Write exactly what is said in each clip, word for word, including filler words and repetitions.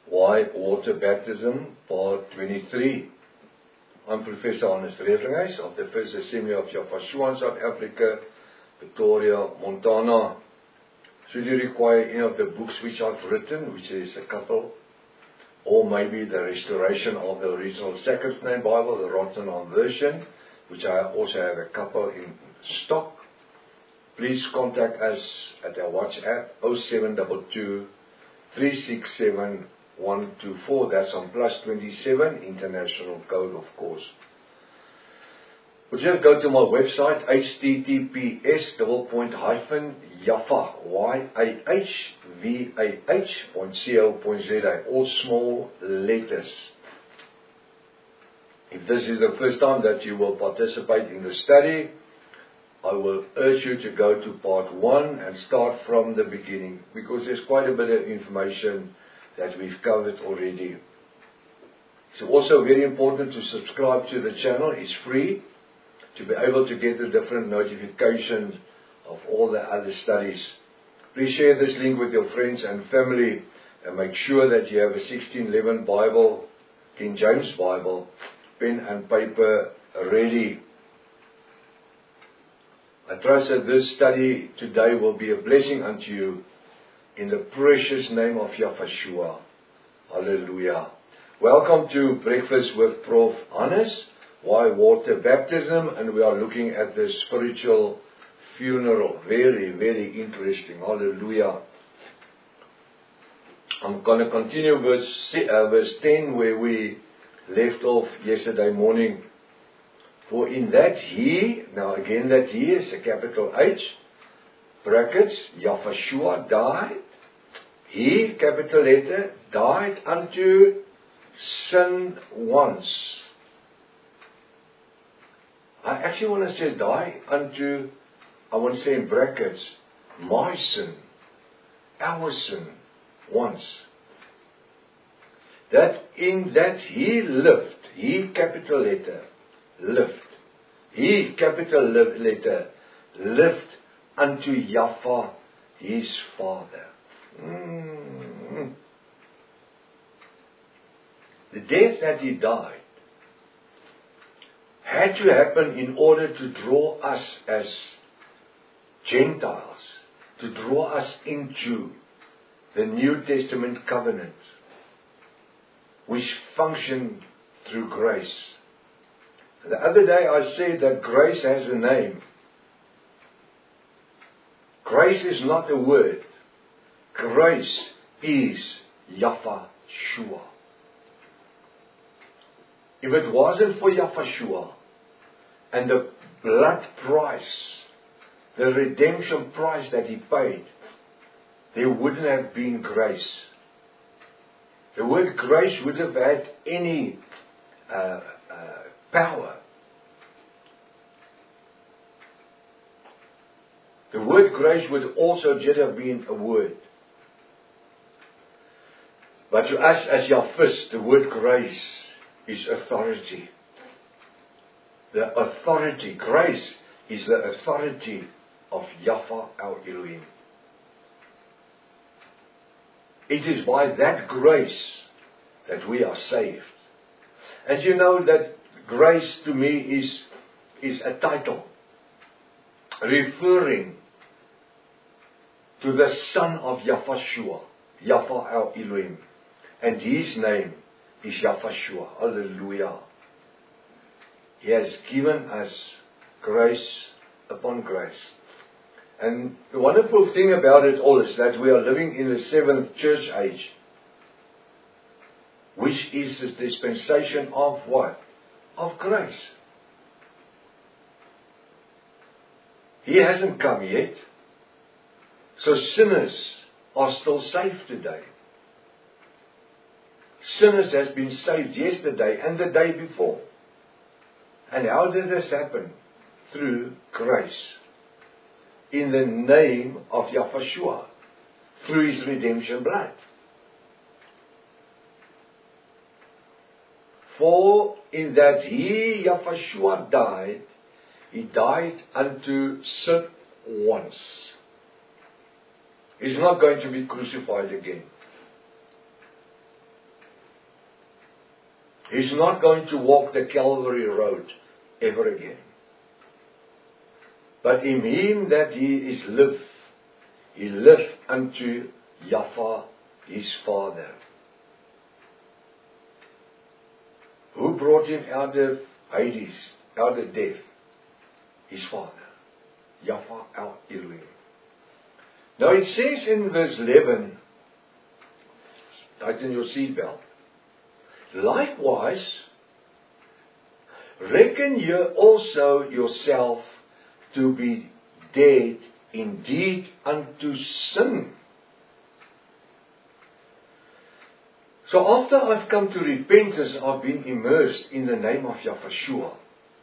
Why Water Baptism, Part twenty-three. I'm Professor Hannes Revenhuis of the First Assembly of Yafashua in South Africa, Pretoria, Montana. Should you require any of the books which I've written, which is a couple, or maybe the restoration of the original Sacred Name Bible, the Rotterdam version, which I also have a couple in stock, please contact us at our WhatsApp oh seven two two, three six seven, one two four. That's on plus twenty-seven, international code, of course. Or just go to my website, H T T P S double point hyphen Yafa, Y A H V A H point co point Z A, all small letters. If this is the first time that you will participate in the study, I will urge you to go to part one and start from the beginning, because there's quite a bit of information that we've covered already. It's also very important to subscribe to the channel. It's free to be able to get the different notifications of all the other studies. Please share this link with your friends and family, and make sure that you have a sixteen eleven Bible, King James Bible, pen and paper ready. I trust that this study today will be a blessing unto you in the precious name of Yafashua. Hallelujah. Welcome to Breakfast with Prof Hannes. Why Water Baptism? And we are looking at the spiritual funeral. Very, very interesting. Hallelujah. I'm going to continue verse, uh, verse ten, where we left off yesterday morning. For in that he, now again that he is a capital H, brackets, Yafashua died. He, capital letter, died unto sin once. I actually want to say die unto, I want to say in brackets, my sin, our sin, once. That in that he lived, he, capital letter, lived. He, capital letter, lived unto Yafa, his father. Mm. The death that he died had to happen in order to draw us as Gentiles, to draw us into the New Testament covenant, which functioned through grace. The other day I said that grace has a name. Grace is not a word. Grace is Yafashua. If it wasn't for Yafashua and the blood price, the redemption price that he paid, there wouldn't have been grace. The word grace would have had any uh, uh, power. The word grace would also just have been a word. But to us as Yafis, the word grace is authority. The authority, grace is the authority of Yafa our Elohim. It is by that grace that we are saved. And you know that grace to me is, is a title referring to the Son of Yafashua, Yafa our Elohim. And his name is Yafashua. Hallelujah. He has given us grace upon grace. And the wonderful thing about it all is that we are living in the seventh church age, which is the dispensation of what? Of grace. He hasn't come yet. So sinners are still saved today. Sinners has been saved yesterday and the day before. And how did this happen? Through grace. In the name of Yafashua. Through his redemption blood. For in that he, Yafashua, died, he died unto sin once. He's not going to be crucified again. He's not going to walk the Calvary road ever again. But in him that he is live, he lived unto Yahweh his Father, who brought him out of Hades, out of death, his Father, Yahweh our Elohim. Now it says in verse eleven, tighten your seatbelt. Likewise, reckon ye also yourself to be dead indeed unto sin. So after I've come to repentance, I've been immersed in the name of Yahushua.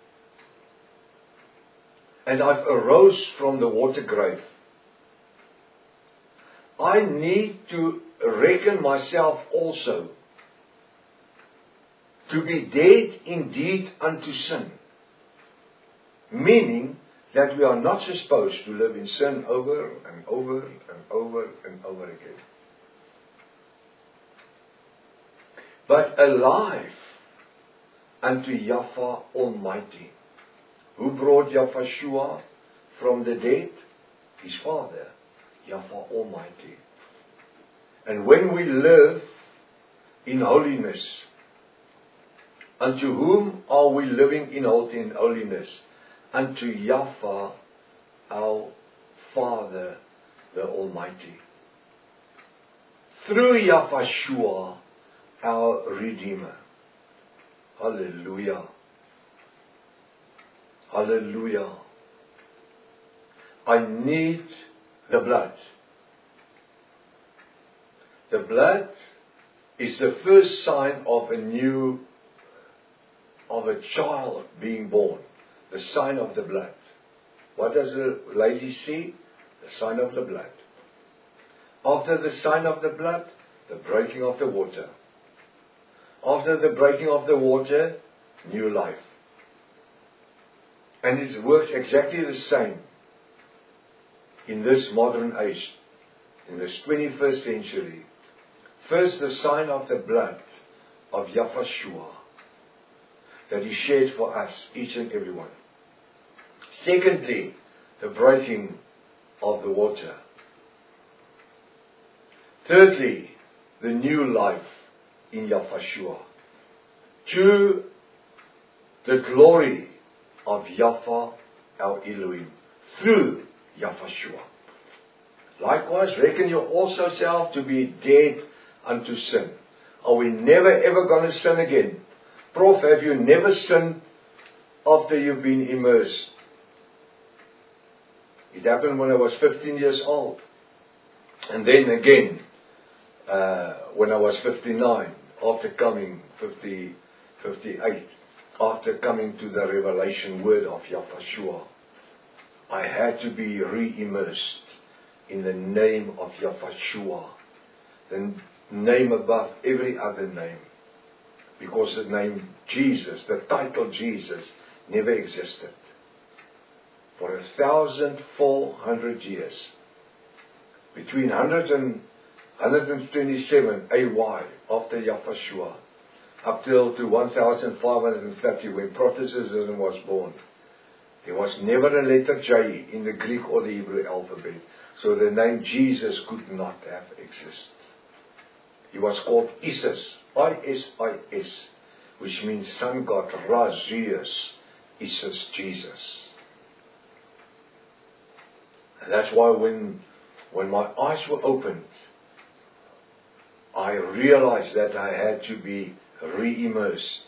And I've arose from the water grave. I need to reckon myself also to be dead indeed unto sin. Meaning that we are not supposed to live in sin over and over and over and over again. But alive unto Yahweh Almighty, who brought Yahushua from the dead, his Father, Yahweh Almighty. And when we live in holiness, unto whom are we living in holiness? Unto Yahweh, our Father, the Almighty. Through Yahushua, our Redeemer. Hallelujah. Hallelujah. I need the blood. The blood is the first sign of a new, of a child being born. The sign of the blood. What does the lady see? The sign of the blood. After the sign of the blood, the breaking of the water. After the breaking of the water, new life. And it works exactly the same in this modern age, in this twenty-first century. First, the sign of the blood of Yahushua that He shed for us, each and every one. Secondly, the breaking of the water. Thirdly, the new life in Yahushua. To the glory of Yahweh our Elohim through Yahushua. Likewise, reckon you also self to be dead unto sin. Are we never ever going to sin again? Prof, have you never sinned after you've been immersed? It happened when I was fifteen years old. And then again, uh, when I was fifty-nine, after coming, fifty, fifty-eight, after coming to the revelation word of Yahushua, I had to be re-immersed in the name of Yahushua, the name above every other name. Because the name Jesus, the title Jesus, never existed. For a thousand four hundred years, between one hundred and one twenty-seven A Y after Yahushua, up till to one thousand five hundred thirty when Protestantism was born, there was never a letter J in the Greek or the Hebrew alphabet. So the name Jesus could not have existed. He was called Isis, I S I S, which means sun god, Ra, Zeus, Isis, Jesus. And that's why when, when my eyes were opened, I realized that I had to be re-immersed.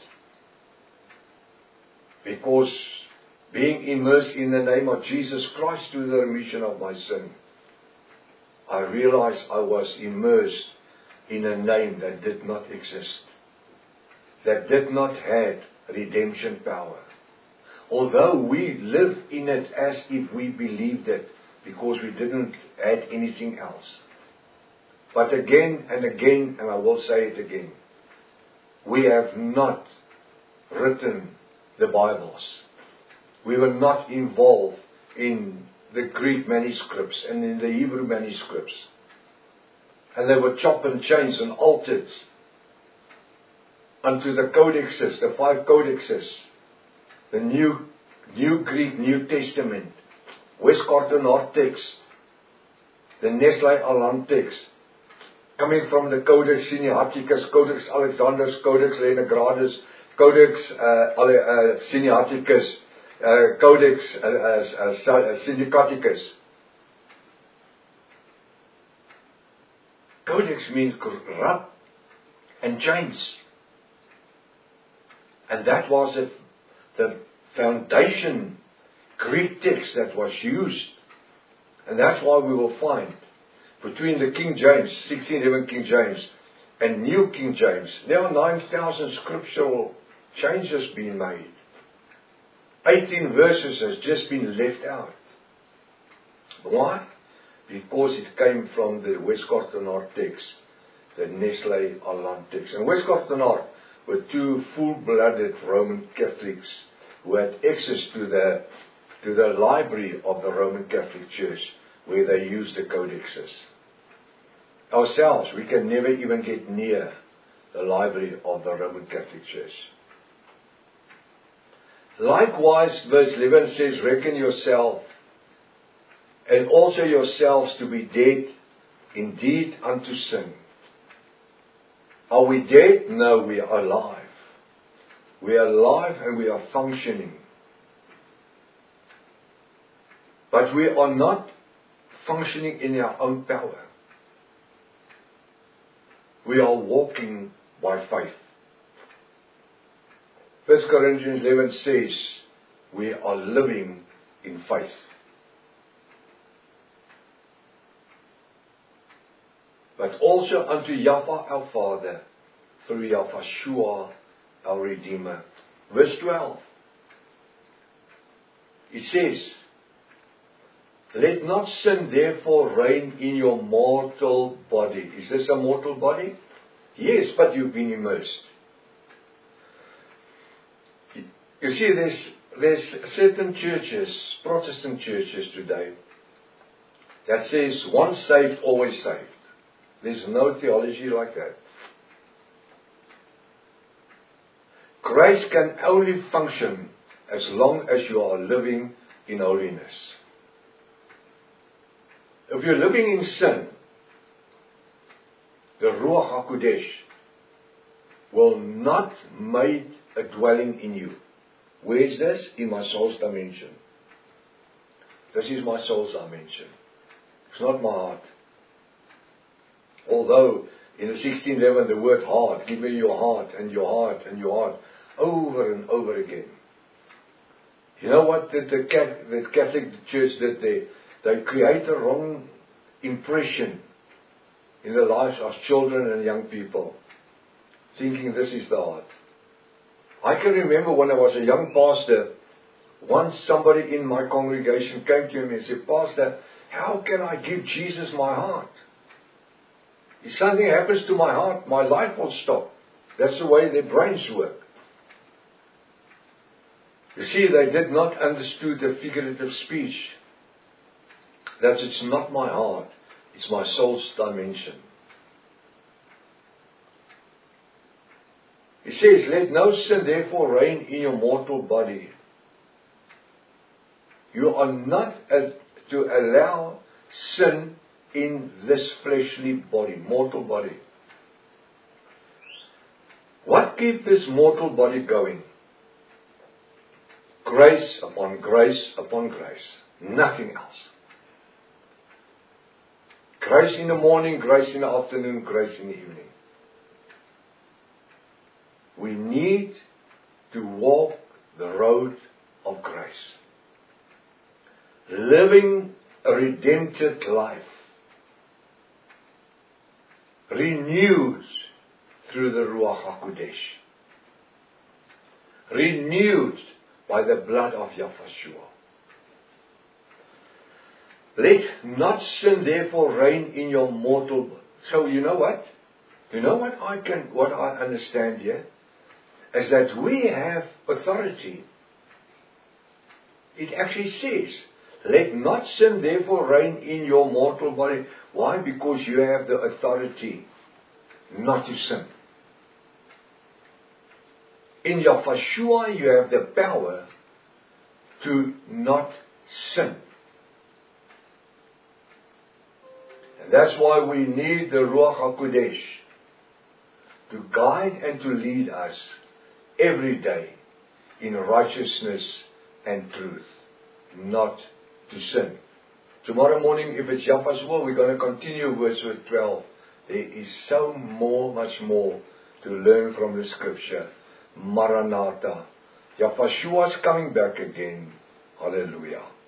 Because being immersed in the name of Jesus Christ to the remission of my sin, I realized I was immersed in a name that did not exist, that did not have redemption power. Although we live in it as if we believed it, because we didn't add anything else. But again and again, and I will say it again, we have not written the Bibles. We were not involved in the Greek manuscripts and in the Hebrew manuscripts. And they were chopped and changed and altered. unto the codexes, the five codexes, the New, New Greek, New Testament, Westcott North text, the Nestle-Aland text, coming from the Codex Sinaiticus, Codex Alexandrinus, Codex Leninagradus, Codex uh, uh, Sinaiticus, uh, Codex uh, uh, uh, Sinaiticus. Codex means rub and chains. And that was it, the foundation Greek text that was used. And that's why we will find between the King James, sixteen eleven King James, and New King James, there are nine thousand scriptural changes being made. eighteen verses has just been left out. Why? Because it came from the Westcott text, the Nestle-Aland text. And Westcott were two full-blooded Roman Catholics who had access to the to the library of the Roman Catholic Church, where they used the codexes. Ourselves, we can never even get near the library of the Roman Catholic Church. Likewise, verse eleven says, reckon yourself, and also yourselves to be dead indeed unto sin. Are we dead? No, we are alive. We are alive and we are functioning. But we are not functioning in our own power. We are walking by faith. First Corinthians eleven says, we are living in faith. But also unto Yahweh our Father, through Yahshua our Redeemer. Verse twelve. It says, let not sin therefore reign in your mortal body. Is this a mortal body? Yes, but you've been immersed. You see, there's, there's certain churches, Protestant churches today, that says once saved, always saved. There's no theology like that. Grace can only function as long as you are living in holiness. If you're living in sin, the Ruach HaKodesh will not make a dwelling in you. Where is this? In my soul's dimension. This is my soul's dimension. It's not my heart. Although in the sixteen eleven the word heart, give me your heart and your heart and your heart, over and over again. You know what the, the, the Catholic Church did there? They create a wrong impression in the lives of children and young people, thinking this is the heart. I can remember when I was a young pastor, once somebody in my congregation came to me and said, Pastor, how can I give Jesus my heart? If something happens to my heart, my life will stop. That's the way their brains work. You see, they did not understand the figurative speech. That it's not my heart, it's my soul's dimension. He says, let no sin therefore reign in your mortal body. You are not a, to allow sin in this fleshly body, mortal body. What keeps this mortal body going? Grace upon grace upon grace. Nothing else. Grace in the morning, grace in the afternoon, grace in the evening. We need to walk the road of grace. Living a redempted life. Renewed through the Ruach HaKodesh. Renewed by the blood of Yahshua. Let not sin therefore reign in your mortal body. So you know what? You know what I can, what I understand here? Is that we have authority. It actually says, let not sin therefore reign in your mortal body. Why? Because you have the authority not to sin. In Yahushua you have the power to not sin. And that's why we need the Ruach HaKodesh to guide and to lead us every day in righteousness and truth, not to sin. Tomorrow morning, if it's Yahweh's will, we're going to continue verse twelve. There is so more, much more to learn from the scripture. Maranatha. Yahushua is coming back again. Hallelujah.